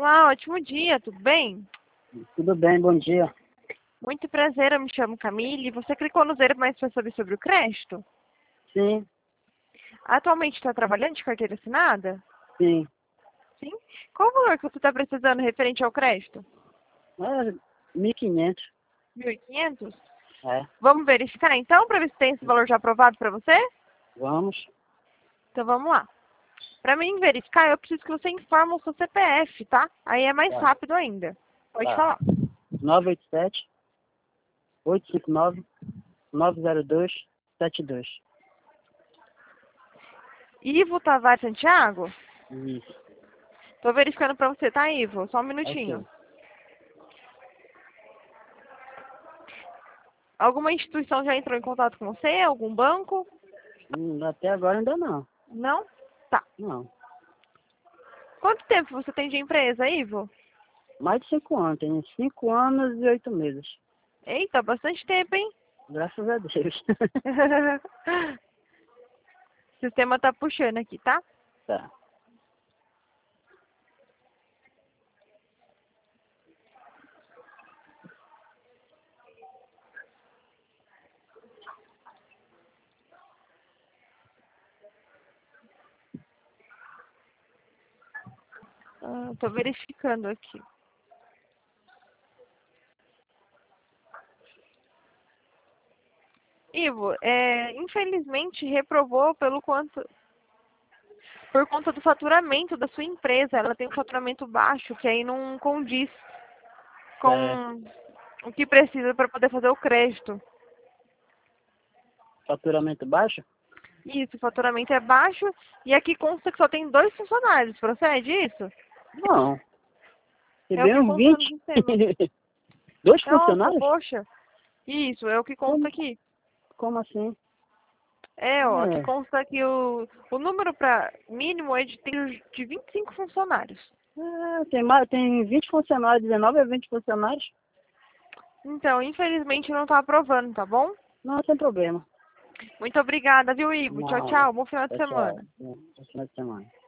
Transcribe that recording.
Olá, ótimo dia, tudo bem? Tudo bem, bom dia. Muito prazer, eu me chamo Camille. Você clicou no Zero Mais para saber sobre o crédito? Sim, Atualmente está trabalhando de carteira assinada? sim. Sim. Qual o valor que você está precisando referente ao crédito? É 1.500. 1.500? É, Vamos verificar então, para ver se tem esse valor já aprovado para você? vamos. Então vamos lá. Para mim verificar, eu preciso que você informe o seu CPF, tá? Aí é mais Tá, rápido ainda. Pode tá. falar. 987-859-902-72. Ivo Tavares Santiago? Isso. Tô verificando para você, tá, Ivo? Só um minutinho. Ok. Alguma instituição já entrou em contato com você? Algum banco? Até agora ainda não. Não? Tá. Não. Quanto tempo você tem de empresa, Ivo? Mais de 5 anos. Tem 5 anos e 8 meses. Eita, bastante tempo, hein? Graças a Deus. O sistema tá puxando aqui, tá? Tá. Tô verificando aqui. Ivo, infelizmente reprovou por conta do faturamento da sua empresa. Ela tem um faturamento baixo, que aí não condiz Certo. com o que precisa para poder fazer o crédito. Faturamento baixo? Isso, o faturamento é baixo e aqui consta que só tem 2 funcionários. Procede isso? Não. É o que Recebemos consta no 20. sistema. 2 Nossa, funcionários? poxa. Isso, é o que consta Como, aqui. como assim? Ó, aqui É. consta que o número para mínimo é de 25 funcionários. Tem 20 funcionários, 19 a 20 funcionários. Então, infelizmente não está aprovando, tá bom? Não, sem problema. Muito obrigada, viu, Ivo? Tchau, Não, tchau. Bom final de tchau, semana. tchau. Bom final de semana.